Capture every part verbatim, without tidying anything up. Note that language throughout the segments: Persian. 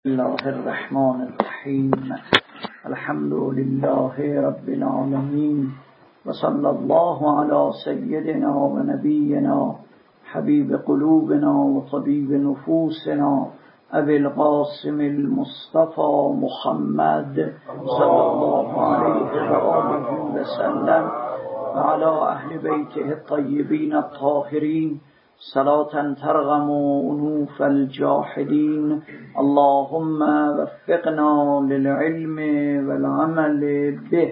الله الرحمن الرحیم. الحمد لله رب العالمین و صلی الله علی سیدنا و نبینا حبیب قلوبنا و طبیب نفوسنا ابی القاسم المصطفى محمد صلی الله علیه و آله و سلم و علی اهل بیته الطیبین الطاهرین صلاة ترغم انوف الجاحدین. اللهم وفقنا للعلم والعمل به.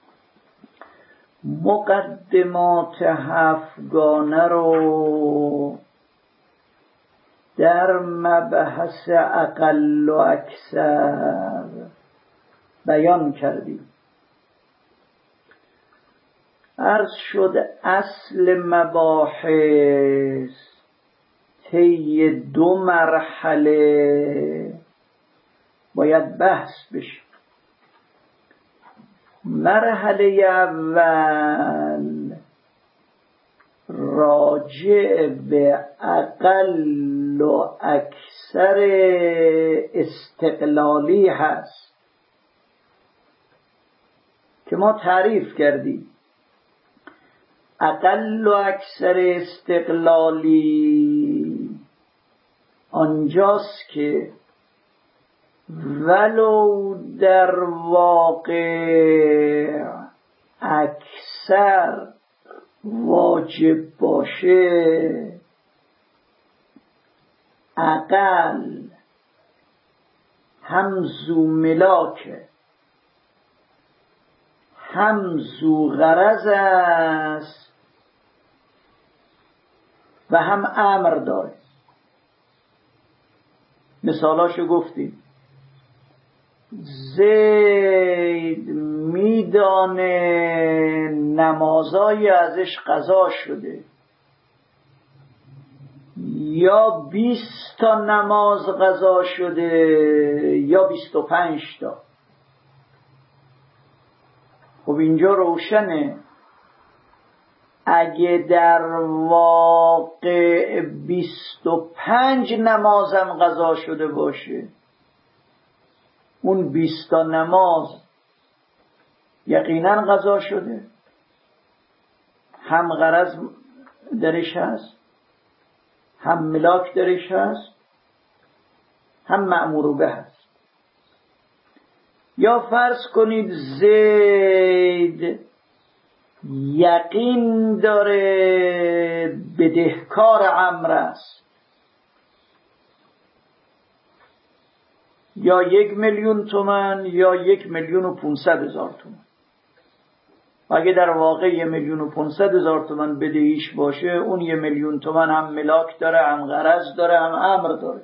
مقدمات هفتگانه رو در مبحث اقل و اکثر بیان کردیم. عرض شد اصل مباحث طی دو مرحله باید بحث بشه. مرحله اول راجع به اقل و اکثر استقلالی هست که ما تعریف کردیم. اقل و اکثر استقلالی آنجاست که ولو در واقع اکثر واجب باشه، اقل هم ذو ملاکه هم ذو غرض است و هم امر داره. مثالاشو گفتیم. زید میدانه نمازای ازش قضا شده، یا بیست تا نماز قضا شده یا بیست و پنج تا. خب اینجا روشنه اگه در واقع بیست و پنج نمازم قضا شده باشه، اون بیست تا نماز یقینا قضا شده، هم غرض درش هست، هم ملاک درش هست، هم مأمور به هست. یا فرض کنید زید یقین داره بدهکار عمرو است، یا یک میلیون تومان یا یک میلیون و پونصد هزار تومان. اگه در واقع یک میلیون و پونصد هزار تومان بدهیش باشه، اون یک میلیون تومان هم ملاک داره، هم غرض داره، هم امر داره.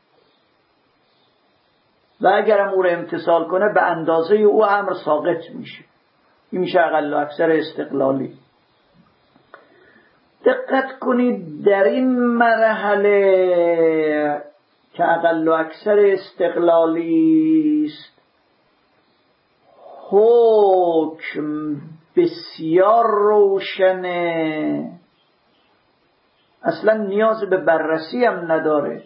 و اگرم او رو امتثال کنه به اندازه او امر ساقط میشه. این میشه اقل و اکثر استقلالی. دقت کنید در این مرحله که اقل و اکثر استقلالی است، حکم بسیار روشنه، اصلا نیاز به بررسی هم نداره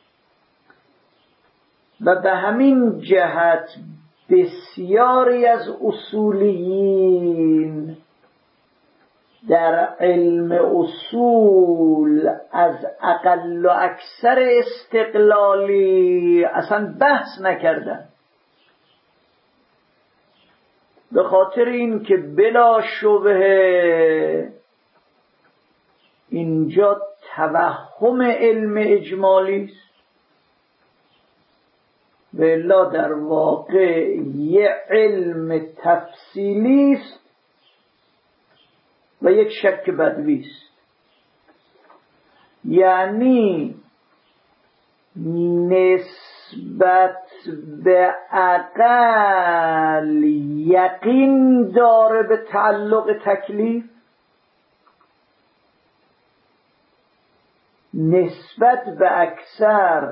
و به همین جهت بسیاری از اصولیین در علم اصول از اقل و اکثر استقلالی اصلا بحث نکردن، به خاطر این که بلا شبهه اینجا توهم علم اجمالی است، و الا در واقع یه علم تفصیلی است و یک شک بدوی است. یعنی نسبت به اقل یقین داره به تعلق تکلیف، نسبت به اکثر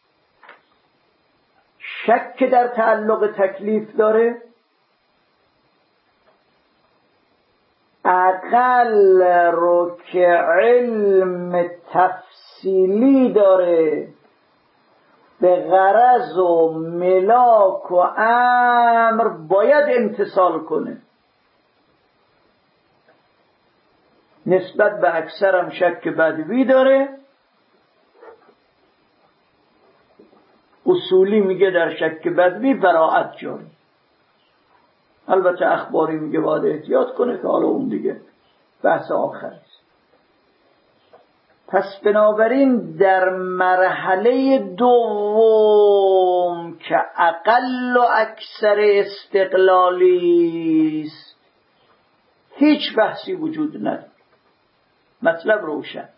شک در تعلق تکلیف داره، اقل رو که علم تفصیلی داره به غرض و ملاک و امر باید امتثال کنه. نسبت به اکثرم شک بدوی داره. اصولی میگه در شک بدوی براءت جاری. البته اخباری میگه باید احتیاط کنه که حالا اون دیگه بحث آخر است. پس بنابراین در مرحله دوم که اقل و اکثر استقلالی است هیچ بحثی وجود نداره. مطلب روشن.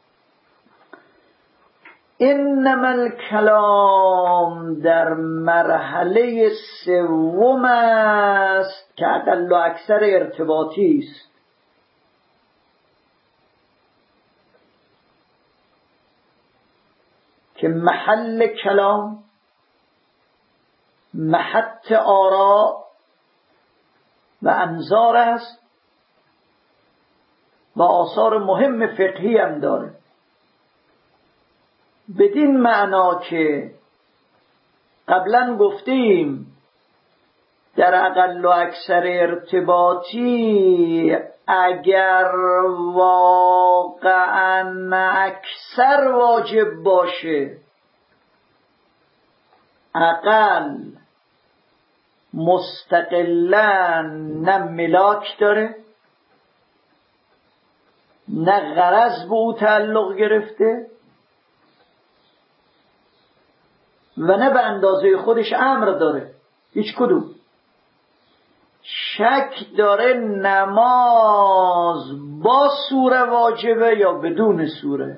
انما الکلام در مرحله سوم است که اقل و اکثر ارتباطی است. که محل کلام محط آراء و انظار است و آثار مهم فقهی هم داره. بدین معنا که قبلا گفتیم در اقل و اکثر ارتباطی اگر واقعا اکثر واجب باشه اقل مستقلا نه ملاک داره نه غرض به او تعلق گرفته و نه به اندازه خودش امر داره. هیچ کدوم. شک داره نماز با سوره واجبه یا بدون سوره.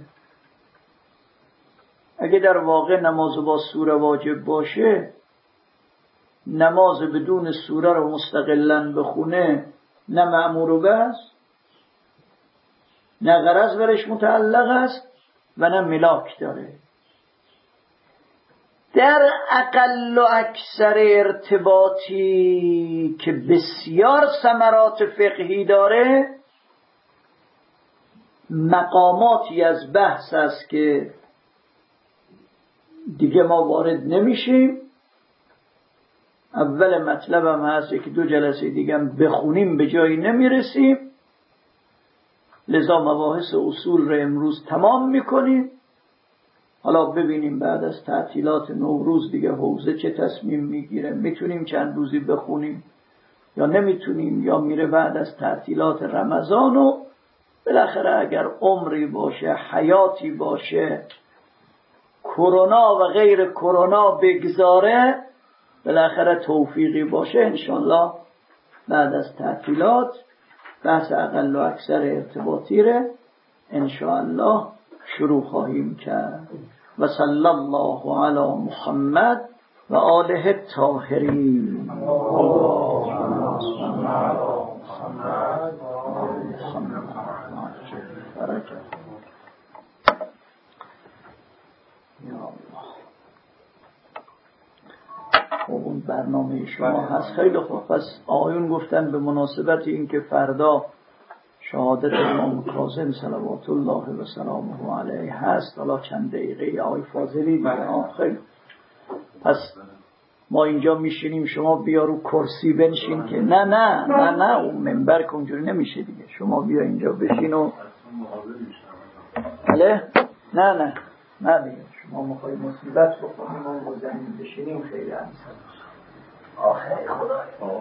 اگه در واقع نماز با سوره واجب باشه نماز بدون سوره رو مستقلاً بخونه نه مأمور به است نه غرض برش متعلق است و نه ملاک داره. در اقل و اکثر ارتباطی که بسیار ثمرات فقهی داره مقاماتی از بحث است که دیگه ما وارد نمیشیم. اول مطلبم هست که دو جلسه دیگه هم بخونیم به جایی نمیرسیم، لذا مباحث اصول رو امروز تمام میکنیم. حالا ببینیم بعد از تعطیلات نوروز دیگه حوزه چه تصمیم میگیره، میتونیم چند روزی بخونیم یا نمیتونیم، یا میره بعد از تعطیلات رمضان و بالاخره اگر عمری باشه حیاتی باشه کرونا و غیر کرونا بگذاره بالاخره توفیقی باشه انشالله بعد از تعطیلات بحث اقل و اکثر ارتباطی ره انشالله شروع خواهیم کرد. و صلی الله علی محمد و آله الطاهرین. خب اون برنامه شما هست. خیلی خوب. پس آقایون گفتن به مناسبت این که فردا شهادت امام کاظم صلوات الله و سلامه علیه هست، حالا چند دقیقه آقای فاضلی دیگه. خیلی پس ما اینجا میشینیم شما بیا رو کرسی بنشین که نه نه نه نه اون منبر که اونجوری نمیشه دیگه. شما بیا اینجا بشین و بله نه نه نه دیگه شما مخوای مصیبت بکنیم و بزنیم بشینیم خیلی همسر آخه خدا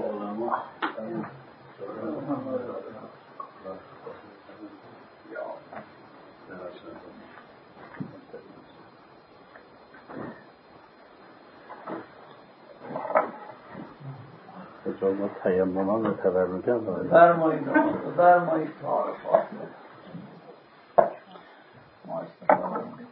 ما تیمم و تبرک هم داریم. فرمایید فرمایید تعارفات ما استفاده کنیم.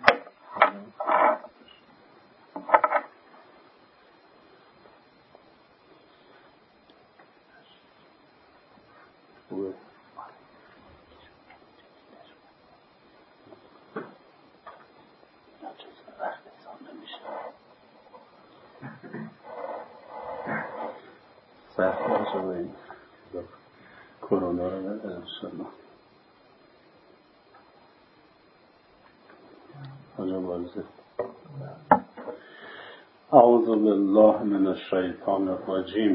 سخت باشه با این کرونا رو انشالله. آجا بارزه اعوذ أعوذ بالله من الشيطان الرجيم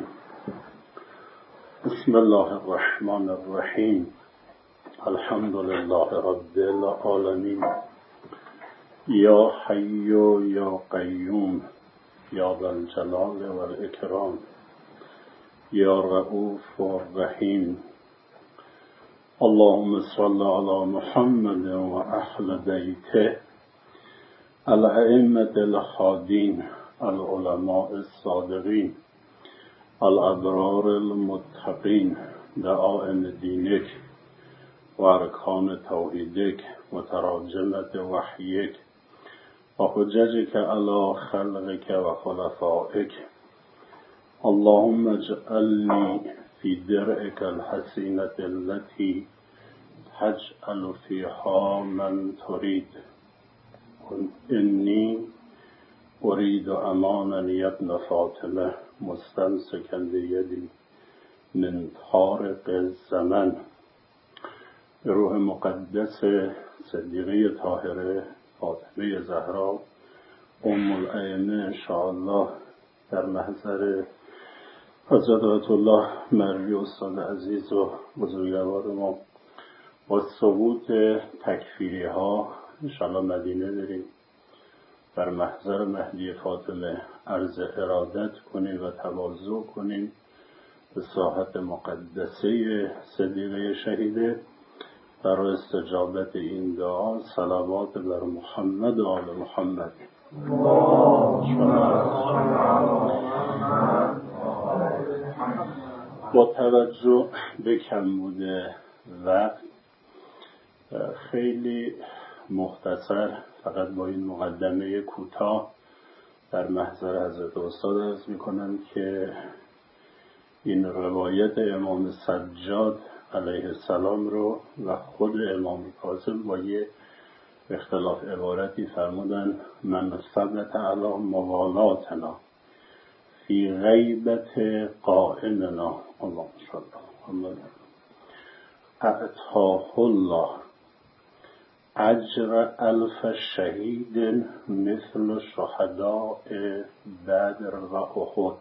بسم الله الرحمن الرحيم الحمد لله رب العالمين يا حي يا قيوم يا ذا الجلال والإكرام يا رؤوف الرحيم اللهم صل على محمد وأهل بيته الأئمة الهادين العلماء الصادقين الأبرار المتقين دعائم دينك وأركان توحيدك وتراجمة وحيك وحججك على خلقك وخلفائك اللهم اجعلني في درعك الحسينة التي تجعل فيها من تريد إني أريد أمانا يا ابن فاطمة مستمسكا بيدي من طارق الزمن. روح مقدس صدیقه طاهره فاطمه زهرا ام الائمه انشاءالله در محضر حضرت آیت الله مروی استاد عزیز و بزرگوار ما با ثبوت تکفیری ها انشاءالله مدینه بریم در محضر مهدی فاطمه عرض ارادت کنیم و تواضع کنیم به ساحت مقدسه صدیقه شهیده. برای استجابت این دعا صلوات بر محمد و آل محمد. با توجه به کمبود وقت خیلی مختصر فقط با این مقدمه کوتاه در محضر حضرت استاد عرض میکنم که این روایت امام سجاد علیه السلام رو و خود امام کاظم با یه اختلاف عبارتی فرمودن من ثبت علی موالاتنا فی غیبت قائمنا اللهم صل علی اعطاه الله اجر الف شهید مثل شهداء بدر و احد.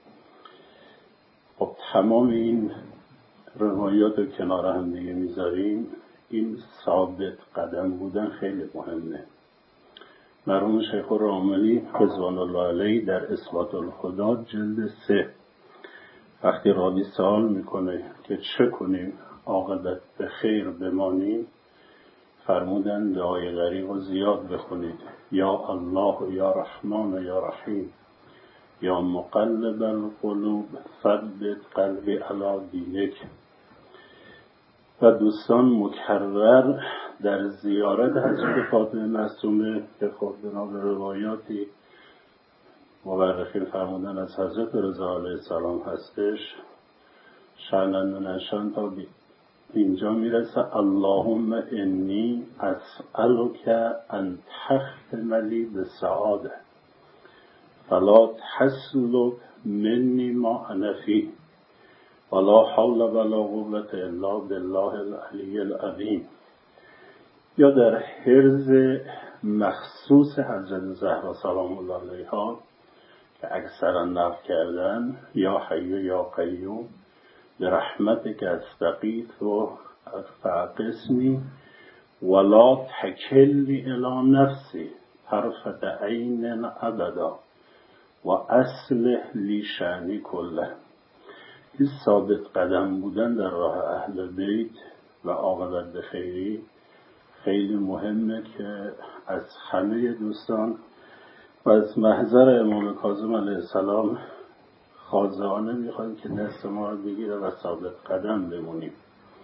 خب تمام این روایات رو کنار هم دیگه میذاریم. این ثابت قدم بودن خیلی مهمه. مرحوم شیخ الرحمانی رضوان الله علیه در اثبات الخدا جلد سه وقتی راوی سوال میکنه که چه کنیم عاقبت به خیر بمانیم فرمودن دعای غریق و زیاد بخونید یا الله و یا رحمان و یا رحیم یا مقلب القلوب ثبت قلبی علی دینک. و دوستان مکرر در زیارت حضرت فاطمه معصومه که خب بنا به روایاتی مورخین فرمودن از حضرت رضا علیه السلام هستش شأناً و نشأن تا اینجا میرسه اللهم انی اسألک ان تختم لی بالسعاده فلا تسلب منی ما انا فیه ولا حول ولا قوة الا بالله العلی العظیم. یا در حرز مخصوص حضرت زهرا سلام الله علیها که اکثرا نقل کردن یا حی یا قیوم برحمتک استغیث و فاغثنی ولا تکلنی الی نفسی طرفة عین ابدا و اصلح لی شأنی کله. این ثابت قدم بودن در راه اهل بیت و عاقبت به خیری خیلی مهمه که از همه دوستان و از محضر امام کاظم علیه السلام خاضعانه میخوایم که دست ما رو بگیره و ثابت قدم بمونیم.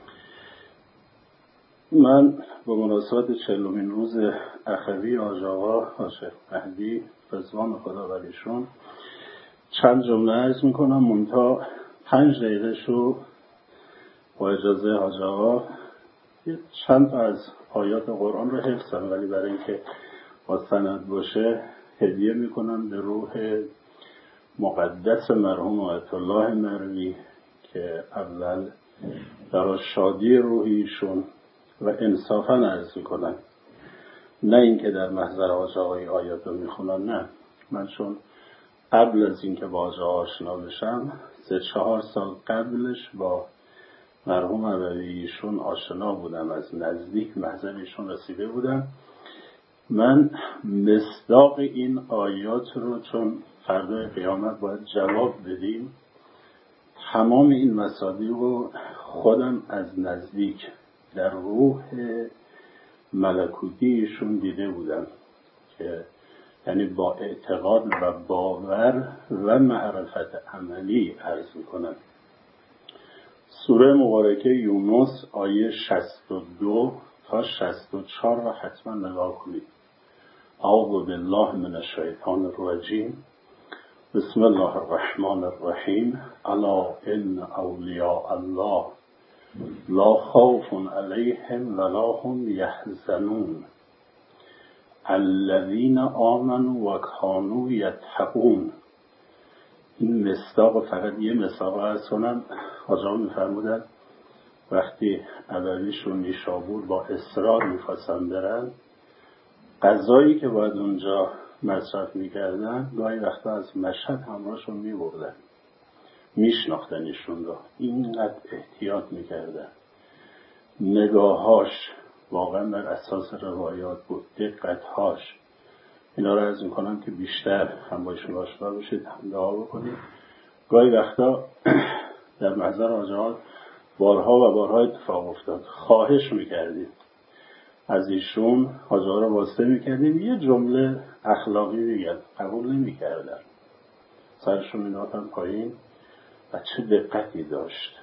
من به مناسبت چهلمین روز اخوی حاج آقا حاج مهدی رضوان خدا بریشون چند جمله عرض میکنم منتها پنج دقیقه شو با اجازه حاج آقا چند تا از آیات قرآن رو حفظم ولی برای اینکه با سند باشه هدیه میکنم به روح مقدس مرحوم آیت الله مروی که اول در شادی روحیشون و انصافا عرض میکنن نه اینکه در محضر حاج آقای آیات رو میخونن، نه من چون قبل از اینکه با آجا آشنا بشم سه چهار سال قبلش با مرحوم عبدی ایشون آشنا بودم، از نزدیک محضر ایشون رسیده بودم. من مصداق این آیات رو، چون فردای قیامت باید جواب بدیم، تمام این مصادیق رو خودم از نزدیک در روح ملکوتی ایشون دیده بودم که یعنی با اعتقاد و باور و معرفت عملی عرض میکنم. سوره مبارکه یونس آیه شصت و دو تا شصت و چهار را حتما نگاه کنید. اعوذ بالله من الشیطان الرجیم. بسم الله الرحمن الرحیم. الا ان اولیاء الله لا خوف علیهم ولا هم یحزنون الذین آمنوا و کانوا یتقون. این مصداق فقط یه مصداق از کنم. آجا میفرمودن وقتی عدویشون نیشابور با اصرار میخواستن برن، غذایی که باید اونجا مصرف میکردن گاهی وقتا از مشهد همراهشون میبردن، میشناختن ایشون رو، اینقدر احتیاط میکردن. نگاهاش واقعا بر اساس روایات بود، دقتهاش. اینا رو عرض میکنم که بیشتر هم با ایشون آشنا بشید، هم دعا بکنید. گاهی وقتا در محضر آجاها بارها و بارها اتفاق افتاد، خواهش میکردیم از ایشون، آجاها رو واسطه میکردیم یه جمله اخلاقی میگن، قبول نمیکردن، سرشون میدادن پایین و چه دقتی داشت.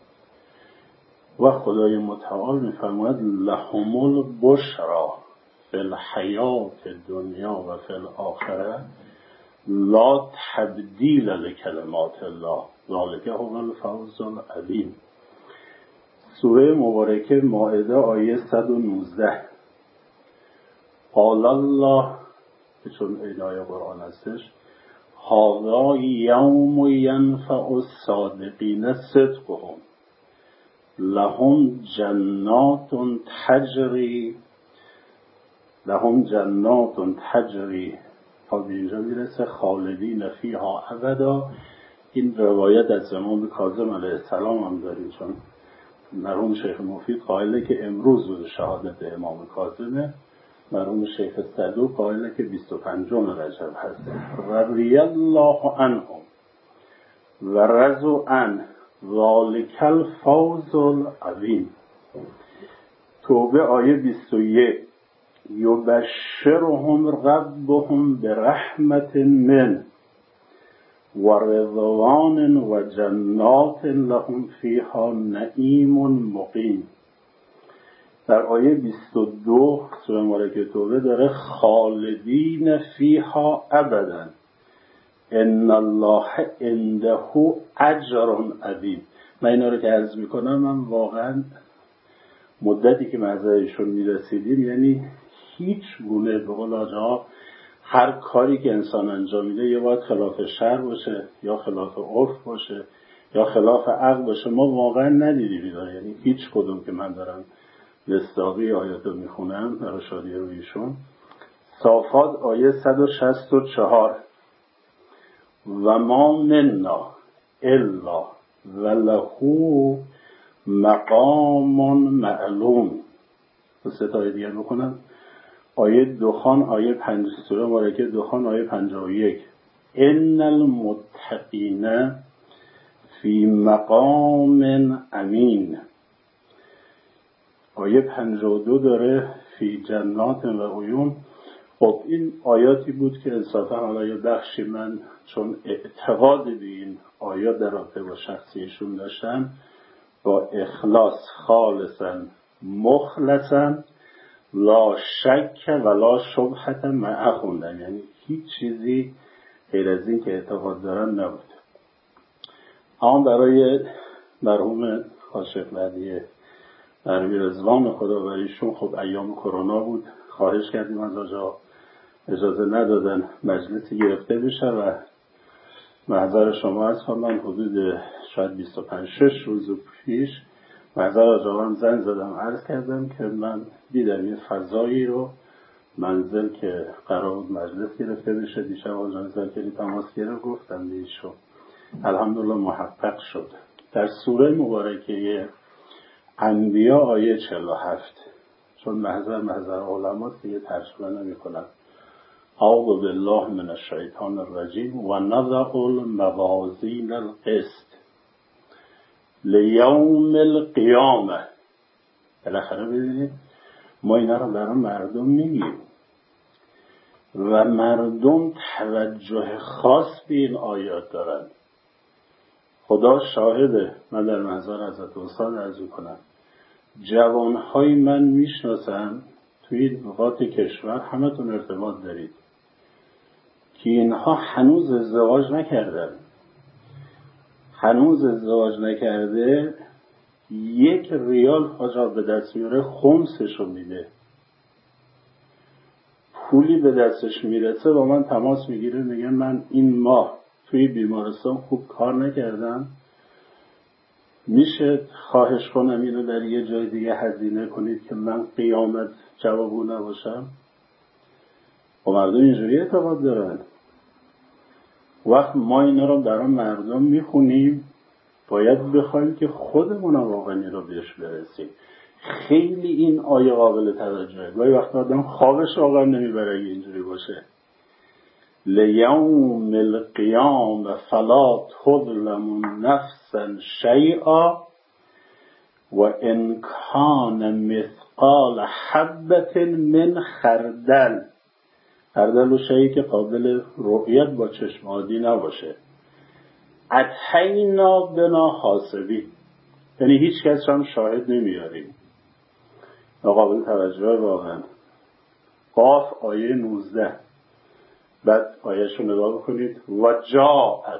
و خدای متعال میفرماید لهم البشرا فی الحیات الدنیا و فی الاخره لا تبدیل لکلمات الله ذلک هو الفوز العظیم. سوره مبارکه مائده آیه صد و نوزده. قال الله، که چون ادای قرآن هستش، هذا یوم ینفع الصادقین صدقهم لهم جنات تجری لهم جنات تجری تا به اینجا میرسه خالدین فیها ابدا. این روایت از امام کاظم علیه السلام هم داریم، چون مرحوم شیخ مفید قائله که امروز روز شهادت امام کاظمه، مرحوم شیخ صدوق قائله که بیست و پنجم رجب هست. رضی الله عنهم و رضوا عنه ذلک الفوز العظیم. توبه آیه بیست و یک. یبشرهم ربهم برحمت من و رضوان و جنات لهم فیها نعیم مقیم. در آیه بیست و دو سوره مبارکه توبه داره خالدین فیها ابدا ان الله عنده اجر عظیم. من اینا رو که عرض میکنم، من واقعا مدتی که محضرشون میرسیدیم، یعنی هیچ گونه به قول آجاها هر کاری که انسان انجام میده یا باید خلاف شرع باشه یا خلاف عرف باشه یا خلاف عقل باشه، ما واقعا ندیدیم اینا. یعنی هیچ کدوم که من دارم مصداقی آیات رو میخونم در شادی رویشون. صافات آیه صد و شصت و چهار. و ما منا الا وله مقام معلوم. سه تا آیه دیگر بکنم. آیه دخان آیه پنج سوره مبارکه دخان آیه پنجاه و یک. ان المتقین فی مقام امین. آیه پنجاه و دو داره فی جنات و عیون. خب این آیاتی بود که انصافا حالا یه بخشی من چون اعتقاد به این آیات در رابطه با شخصیشون داشتم، با اخلاص خالصا مخلصا لا شک ولا شبهت معه خوندن، یعنی هیچ چیزی غیر از این که اعتقاد دارن نبود. اما برای مرحوم خاشق بعدی مرحوم رضوان خدا بریشون، خب ایام کرونا بود، خواهش کردیم از آجا، اجازه ندادن مجلسی گرفته بشه و محضر شما هست. من حدود شاید بیست و پنج شش روز پیش محضر آجا هم زنگ زدم، عرض کردم که من دیدم یه فضایی رو منزل که قرار بود مجلس گرفته بشه، دیشب آقای زاکری تماس گرفت، گفتم ایشون الحمدلله محقق شد. در سوره مبارکه انبیا آیه چهل و هفت، چون محضر محضر علماست دیگه ترجمه نمی کنم. اعوذ بالله من الشیطان الرجیم و نضع الموازین القسط لیوم القیامه. بالاخره ببینید ما اینا رو برای مردم میگیم و مردم توجه خاص به این آیات دارن. خدا شاهده، من در محضر حضرت استاد عرض کنم جوانهای من میشناسم توی نقاط کشور، همتون ارتباط دارید، که اینها هنوز ازدواج نکردن، هنوز ازدواج نکرده، یک ریال حاجا به دست میاره خمسشو میده، پولی به دستش میرسه با من تماس میگیره، میگه من این ماه توی بیمارستان خوب کار نکردم، میشه خواهش کنم اینو در یه جای دیگه هزینه کنید که من قیامت جوابو نباشم. و مردم اینجوری اعتقاد دارن. وقت ما اینا رو برای مردم میخونیم، باید بخوایم که خودمون واقعا رو بهش برسیم. خیلی این آیه قابل توجهه. گاهی وقت آدم خوابش واقعا نمیبره اگه اینجوری باشه. لیوم القیام فلا تظلم نفسا شیئا و ان کان مثقال حبة من خردل. خردل و شیئی که قابل رؤیت با چشم عادی نباشه. اتینا بنا حاسبی، یعنی هیچ کس هم شاهد نمیاریم. قابل توجه واقعا. قاف آیه نوزده، بعد آیهشو نگاه بکنید. و جاءت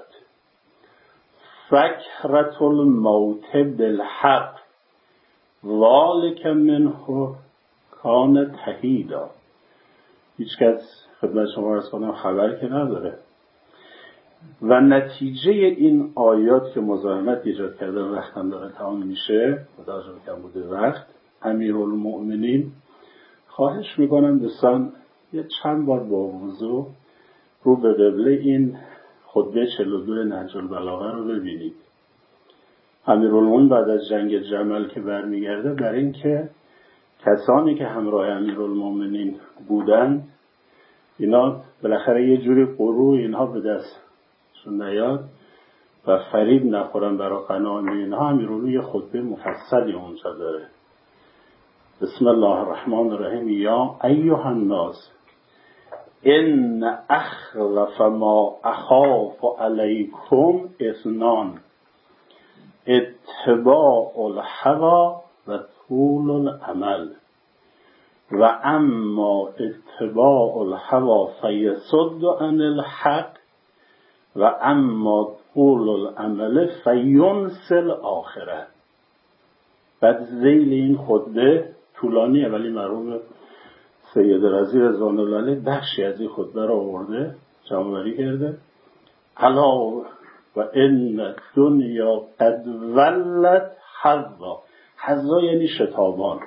سکرة الموت بالحق ذلک منه کان تهیدا. هیچ کس خدمت شما عرض کنم خبر که نداره. و نتیجه این آیات که مزاحمت ایجاد کرده وقتم داره تمام میشه، متوجه کم بوده وقت، امیرالمؤمنین خواهش میکنم دوستان یه چند بار با وضو رو به قبله این خطبه چهل و دو نهج البلاغه رو ببینید. امیرالمؤمنین بعد از جنگ جمل که برمیگرده، برای اینکه کسانی که همراه امیرالمؤمنین بودن اینا بالاخره یه جوری غرور اینها به دستشون نیاد و فریب نخورن برای غنایم اینها، امیرالمؤمنین یه خطبه مفصلی اونجا داره. بسم الله الرحمن الرحیم. یا ایها الناس ان اخوف ما اخاف علیکم اثنان اتباع الهوى و طول الامل و اما اتباع الهوى فیصد عن الحق و اما طول الامل فینسل آخره. بعد ذیل این خطبه طولانیه ولی مرحوم سید رضی رضوان الله علیه بخشی از این خطبه را آورده جمع‌آوری کرده. الا و ان دنیا قد ولت حظا. حظا یعنی شتابان.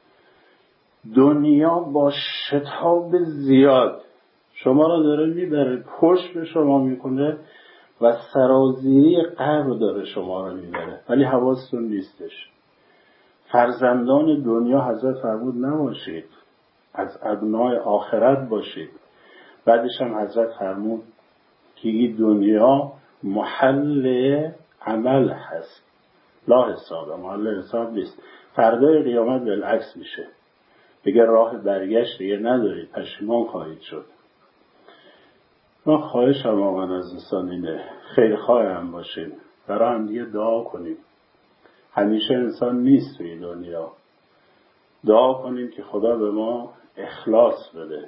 دنیا با شتاب زیاد شما را داره میبره، پشت به شما میکنه و سرازیری قبر داره شما را میبره، ولی حواستون نیستش. فرزندان دنیا حضرت فرمود نباشید، از ابنای آخرت باشید. بعدش هم حضرت فرمود که این دنیا محل عمل هست، لا حساب، محل حساب نیست. فردای قیامت بالعکس میشه، دیگه راه برگشت دیگه ندارید، پشیمان خواهید شد. من خواهشم واقعا از دوستان اینه، خیر خواهم باشیم، برای هم دیگه دعا کنیم. همیشه انسان نیست توی دنیا. دعا کنیم که خدا به ما اخلاص بده،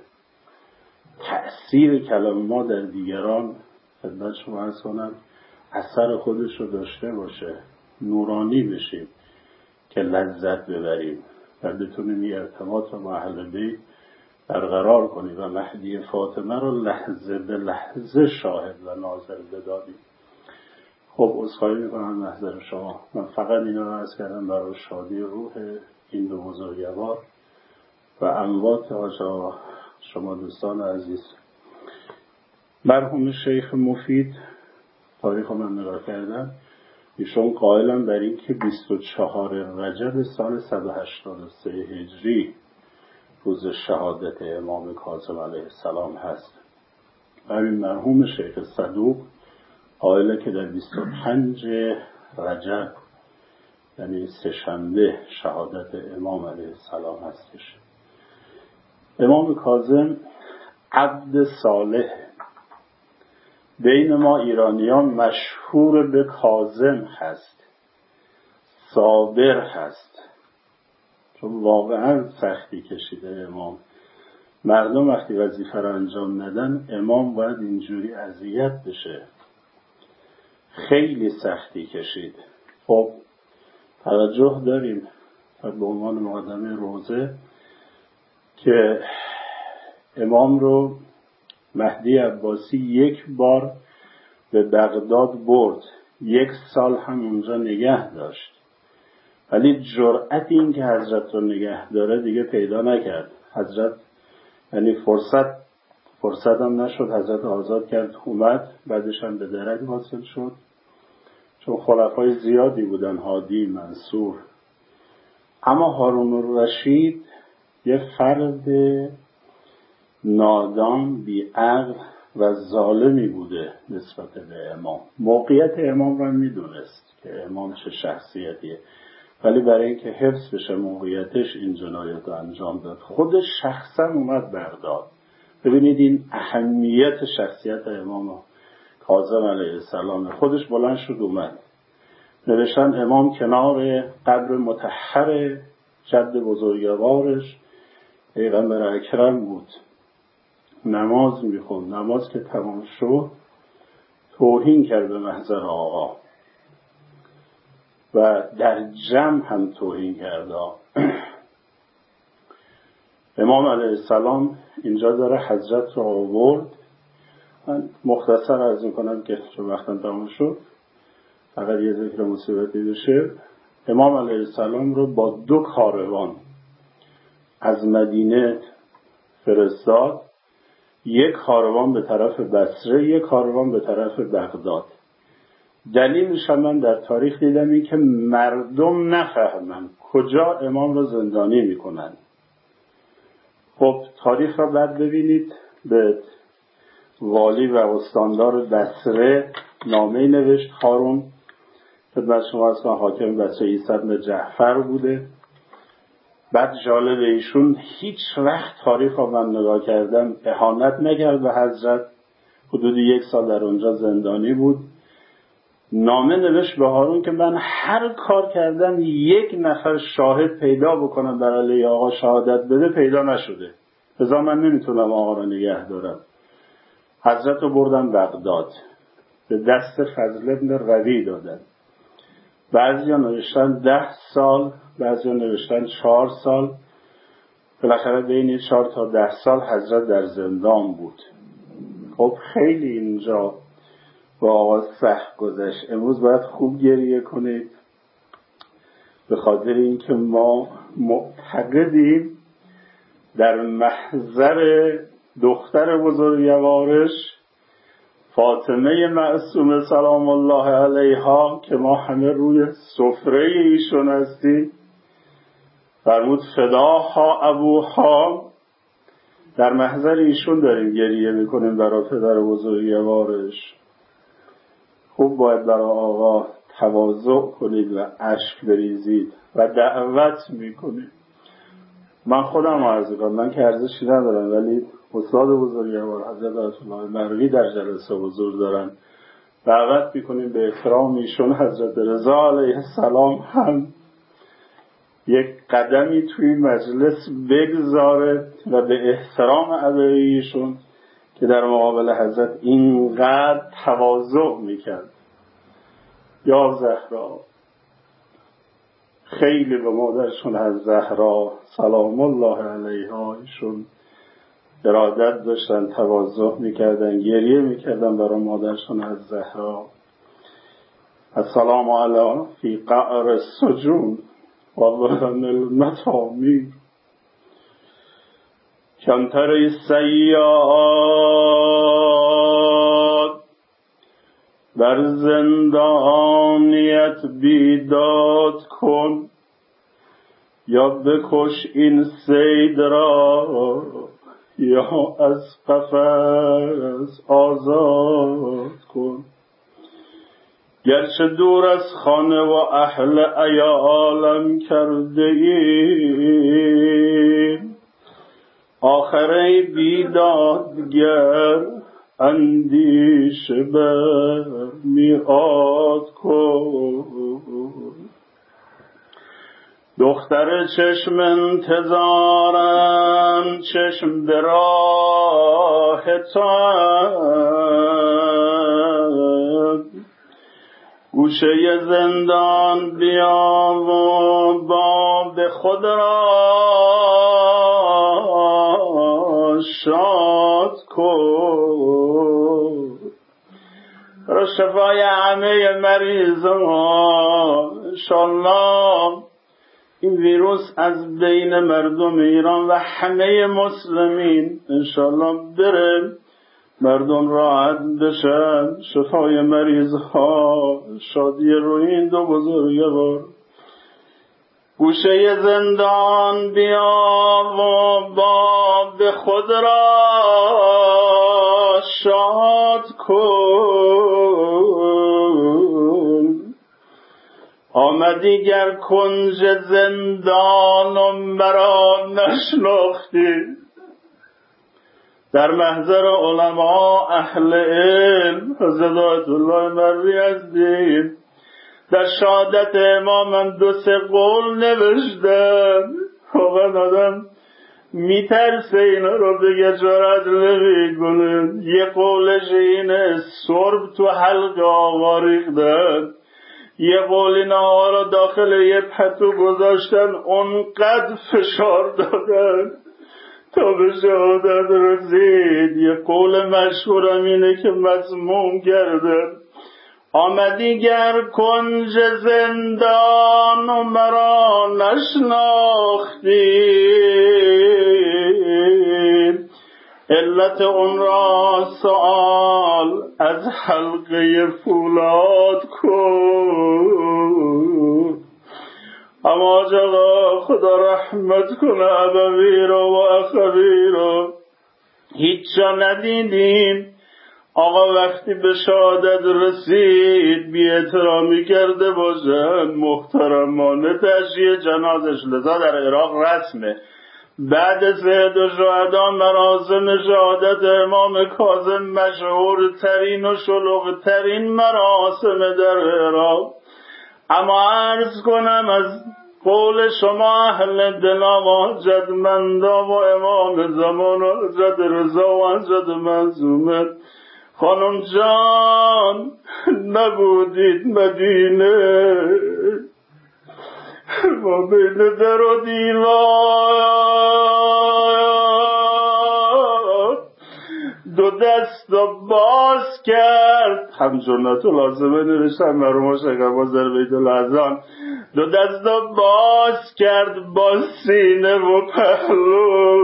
تأثیر کلام ما در دیگران خدمت شما عرض کنم اثر خودش رو داشته باشه، نورانی بشیم که لذت ببریم و بتونیم این ارتباط رو با اهل بیت برقرار کنیم و مهدی فاطمه رو لحظه به لحظه شاهد و ناظر بداریم. خب عذرخواهی میکنم محضر شما، من فقط اینا رو عرض کردم برای شادی روح این دو بزرگوار و اموات حاج آقا شما دوستان عزیز. مرحوم شیخ مفید، تاریخ من نگاه کردم، ایشون قائلن بر این که بیست و چهار رجب سال صد و هشتاد و سه هجری روز شهادت امام کاظم علیه السلام هست. همین مرحوم شیخ صدوق قائله که در بیست و پنج رجب یعنی سه شنبه شهادت امام علیه السلام هستش. امام کاظم عبد صالح، بین ما ایرانیان مشهور به کاظم هست، صابر هست، چون واقعا سختی کشیده امام. مردم وقتی وظیفه را انجام ندن امام باید اینجوری اذیت بشه. خیلی سختی کشید. خب توجه داریم به عنوان مقدمه روزه که امام رو مهدی عباسی یک بار به بغداد برد، یک سال هم اونجا نگه داشت، ولی جرأت این که حضرت رو نگه داره دیگه پیدا نکرد. حضرت یعنی فرصت فرصت هم نشد، حضرت آزاد کرد اومد، بعدش هم به درک واصل شد، چون خلفای زیادی بودن، هادی، منصور. اما هارون الرشید یه فرد نادان، بی‌عقل و ظالمی بوده نسبت به امام. موقعیت امام رو میدونست که امام چه شخصیتیه، ولی برای اینکه حفظ بشه موقعیتش این جنایت رو انجام داد. خودش شخصا اومد بغداد. ببینید این اهمیت شخصیت امام کاظم علیه السلام. خودش بلند شد اومد. نوشتن امام کنار قبر مطهر جد بزرگوارش پیغمبر اکرم بود، نماز میخوند. نماز که تمام شد توهین کرد به محضر آقا و در جمع هم توهین کرد. امام علیه السلام اینجا داره حضرت رو آورد. من مختصر عرض میکنم که چون وقتم تمام شد فقط یه ذکر مصیبتی بشه. امام علیه السلام رو با دو کاروان از مدینه فرستاد، یک کاروان به طرف بصره، یک کاروان به طرف بغداد. دلیلش من در تاریخ دیدم این که مردم نفهمن کجا امام رو زندانی میکنن. خب تاریخ را بعد ببینید. به والی و استاندار بصره نامه نوشت هارون، خدمت شما هست، حاکم بصره عیسی بن جعفر بوده. بعد جالب ایشون هیچ وقت تاریخ را من نگاه کردم اهانت نکرد به حضرت. حدود یک سال در اونجا زندانی بود. نامه نوشت به هارون که من هر کار کردم یک نفر شاهد پیدا بکنم بر علیه آقا شهادت بده، پیدا نشده، لذا من نمیتونم آقا را نگه دارم. حضرت رو بردن بغداد، به دست فضل ابن روی دادن. بعضی ها نوشتن ده سال، بعضی ها نوشتن چهار سال. بالاخره بین چهار تا ده سال حضرت در زندان بود. خب خیلی اینجا واقعا سخت گذشت. امروز باید خوب گریه کنید به خاطر اینکه ما معتقدیم در محضر دختر بزرگوارش فاطمه معصومه سلام الله علیها که ما همه روی سفره ایشون هستیم، فرمود فداها ابوها، در محضر ایشون داریم گریه میکنیم برای پدر بزرگوارش. خوب باید برای آقا تواضع کنید و اشک بریزید و دعوت میکنید. من خودم عرض کنم، من که ارزشی ندارم، ولی استاد بزرگوار حضرت آیت الله مروی در جلسه حضور دارن، دعوت میکنیم به احترام ایشون. حضرت رضا علیه السلام هم یک قدمی توی مجلس بگذاره و به احترام ابایشون که در مقابل حضرت اینقدر تواضع میکرد. یا زهرا، خیلی به مادرشون از زهرا سلام الله علیها ایشون ارادت داشتن، تواضع میکردن، گریه میکردن برای مادرشون از زهرا. السلام علی فی قعر السجون والله المطامیر. کمتر صیاد بر زندانیت بیداد کن، یا بکش این صید را یا از قفس آزاد کن. گرچه دور از خانه و اهل عیالم کرده ایم، آخره بیدادگر اندیشه بر میعاد کن. دختر چشم انتظارم چشم به راه تن، گوشه زندان بیا و باب خود را شاد کن. برای شفای همه مریضان انشالله این ویروس از بین مردم ایران و همه مسلمین انشالله بره، مردم راحت بشن، شفای مریض ها، شادی روی این دو بزرگوار. گوشه زندان بیا و باب خود را شاد کن. آمدی گر کنج زندان و مرا نشناختی، در محضر علما اهل علم حضرت آیت الله مروی هستیم، در شهادت امامم دو سه قول نوشتم. واقعا آدم میترسه اینا رو بگه، جرأت نمیکنه. یه قولش اینه سرب تو حلق آقا ریختن، یه قول این آقا رو داخل یه پتو گذاشتن، اونقدر فشار دادن تا به شهادت رسید. یه قول مشهورم اینه که مسموم کردن. آمدی گر کنج زندان و مرا نشناختی، علت اون را سؤال از حلقه فولاد کن. اما جاقا خدا رحمت کنه ابوی رو و اخوی رو، هیچ جا ندیدیم آقا وقتی به شهادت رسید بی احترامی کرده باشه، محترمانه تشییع جنازش. لذا در عراق رسمه بعد سید و شهدا مراسم شهادت امام کاظم مشهورترین و شلوغترین مراسم در عراق. اما عرض کنم از قول شما اهل دلا و حجتمندا و امام زمان و حضرت رضا و حضرت معصومه، خانم جان نبودید مدینه، ما بین در و دیوار دو دست باز کرد. هم جنت لازمه نوشتن مرحوم شیخ عباس در بیت الاذان. دو دست باز کرد با سینه و پهلو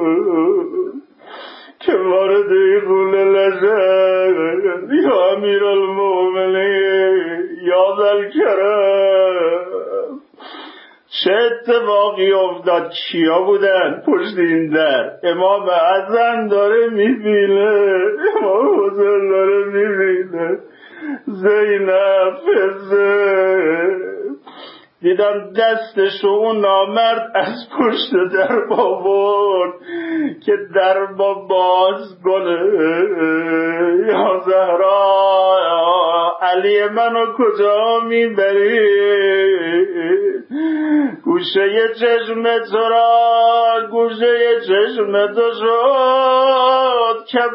که وارد ایقول لشن یا امیر المؤمنین یا ذوالکرم. چه اتفاقی افتاد؟ کیا بودن پشت این در؟ امام اعظم داره میبینه، امام حسین داره میبینه، زینب، فزه. دیدم دستشو اون نامرد از پشت در آورد که در با باز گله. یا زهرا علی منو کجا میبری؟ گوشه چشم تو را گوشه چشم تو شد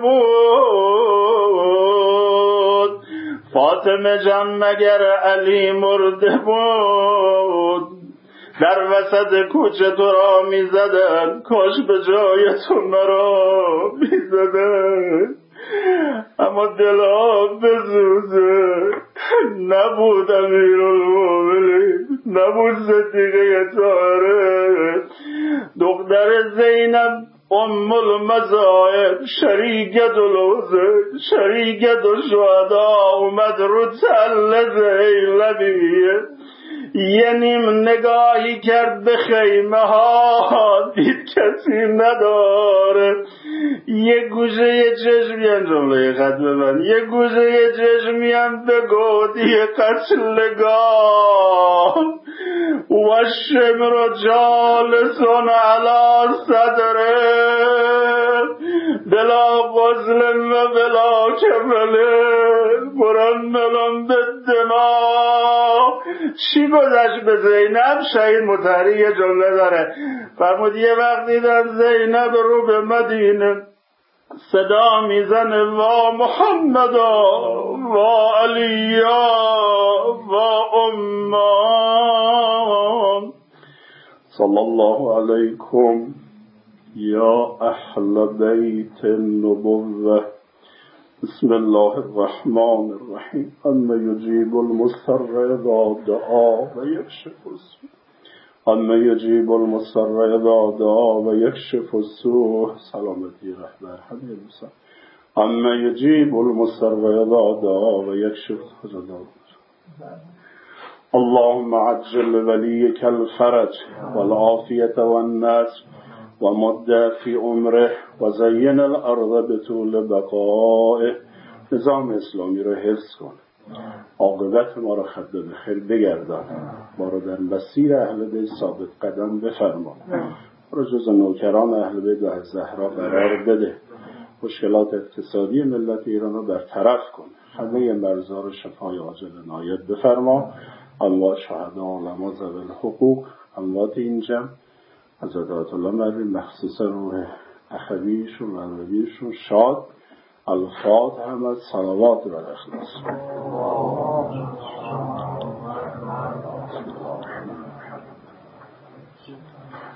کبود. فاطمه جان مگر علی مرده بود؟ در وسط کوچه تو را می زدن، کاش به جای تو مرا می زدن. اما دلا بزوزه، نبود امیرالمومنین، نبود صدیقه طاهره. دختر زینب ام شریکت الحسین شریکت الشهدا اومد رو تل زینبیه، یه نیم نگاهی کرد به خیمه ها، دید کسی نداره، یه گوشه یه چشمی هم جمله خط ببن، یه گوشه یه چشمی هم به گودی قتلگاه و شمر جالسون علا صدره بلا غزل و بلا کفله مرملم به دماغ. چی گذشت به زینب؟ شهید مطهری یه جمله داره، فرمود یه وقت دیدن زینب رو به مدینه صدا میزنه وا محمدا وا علیا وا امان صلی الله علیکم یا اهل بیت النبوه بسم الله الرحمن الرحیم اما یجیب المضطر اذا دعا و یکشف السوء اما یجیب المضطر اذا دعا و یکشف السوء سلامتی رهبر همین موسی اما یجیب المضطر اذا دعا و یکشف السوء. اللهم عجل ولیک الفرج والعافیة والنصر ومد في عمره و زین الارض بطول بقائه. نظام اسلامی رو حفظ کن، عاقبت ما رو خط به خیر بگردان، ما رو در مسیر اهل بیت ثابت قدم بفرما، ما رو جز نوکران اهل بیت و زهرا قرار بده، مشکلات اقتصادی ملت ایران رو برطرف کن، همه مرزا رو شفای عاجل عنایت بفرما. اموات شهدا علما ذوی الحقوق اموات این جمع حضرت آیت الله مروی مخصوصا روح اخویشون و مرویشون شاد. الفاتحه و صلوات را اخلاص